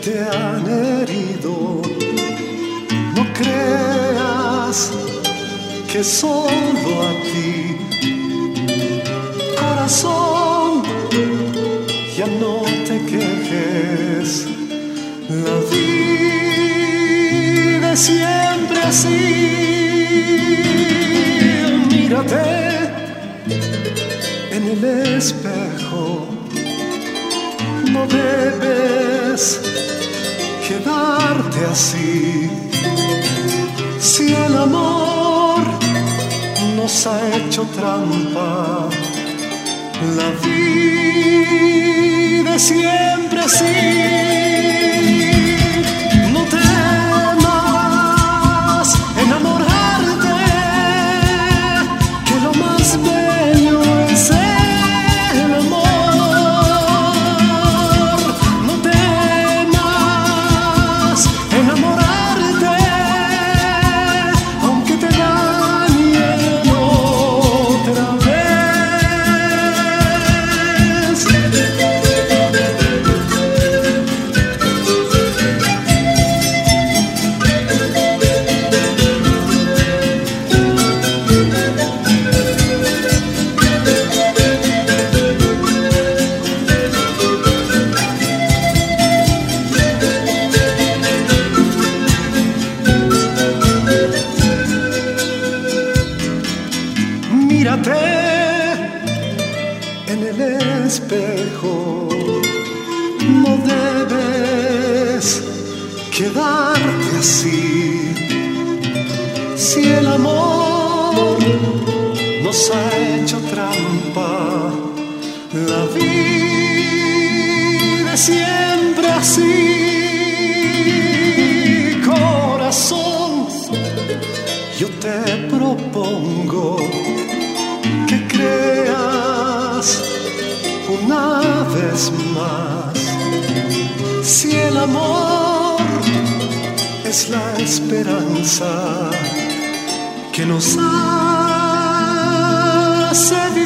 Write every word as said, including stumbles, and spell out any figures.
te han herido. No creas que solo a ti, corazón, ya no te quejes. La vida es siempre así. Mírate en el espejo. No debes quedarte así. Si el amor nos ha hecho trampa, la vida es siempre así. No temas enamorarte, que lo más bello es el amor. No temas enamorarte, aunque te dañen otra vez. Mírate en el espejo. No debes quedarte así. Si el amor nos ha hecho trampa, la vida es siempre así. Corazón, yo te propongo que creas una vez más. Si el amor es la esperanza que nos hace vivir,